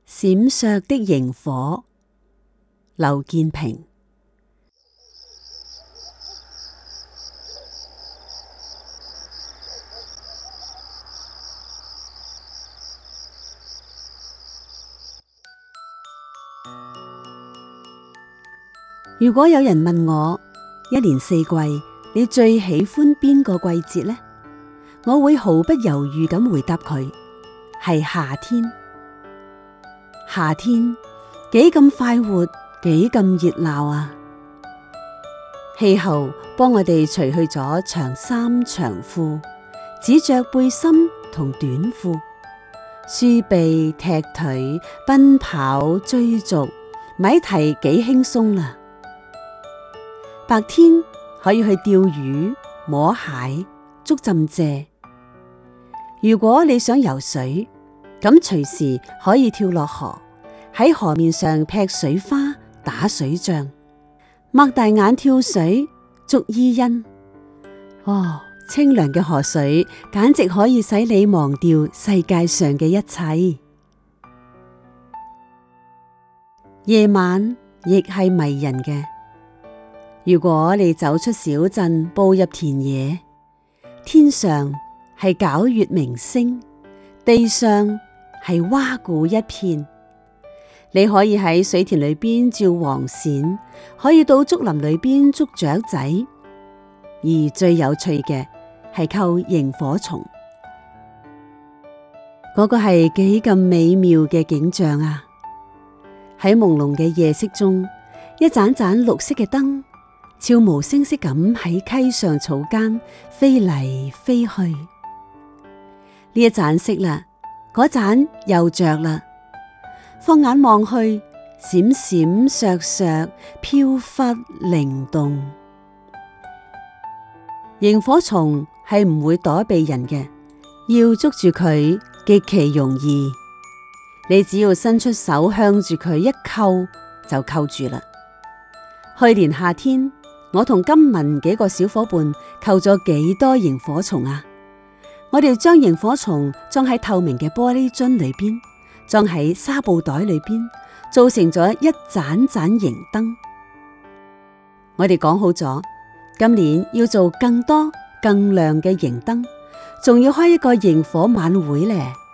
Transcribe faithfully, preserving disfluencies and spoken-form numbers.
閃爍的螢火，劉建平。如果有人問我一年四季你最喜歡邊個季節呢？我會毫不猶豫咁回答佢係夏天。夏天幾咁快活，幾咁熱鬧啊！氣候幫我哋除去咗長衫長褲，只着背心同短褲，舒臂踢腿，奔跑追逐，咪提幾輕鬆啦！白天可以去釣魚、摸蟹、捉浸蔗。如果你想游水，咁隨時可以跳落河，喺河面上劈水花、打水仗，擘大眼跳水、捉伊人。哦，清涼嘅河水簡直可以使你忘掉世界上嘅一切。夜晚亦係迷人嘅。如果你走出小鎮，步入田野，天上係皎月明星，地上係蛙鼓一片。你可以喺水田裏邊照黃鱔，可以到竹林裏邊捉雀仔，而最有趣嘅係扣螢火蟲。嗰個係幾咁美妙嘅景象啊！喺朦朧嘅夜色中，一盞盞綠色嘅燈悄無聲息咁喺溪上草間飛嚟飛去。呢一盞熄啦，嗰盞又着啦。放眼望去，閃閃爍爍，飄忽靈動。螢火蟲係唔會躲避人嘅，要捉住佢極其容易。你只要伸出手向住佢一扣，就扣住啦。去年夏天，我同金文幾個小伙伴扣咗幾多螢火蟲啊！我哋將螢火蟲裝喺透明嘅玻璃樽裏邊，裝喺紗布袋裏邊，做成咗一盞盞螢燈。我哋講好咗，今年要做更多更亮嘅螢燈，仲要開一個螢火晚會咧。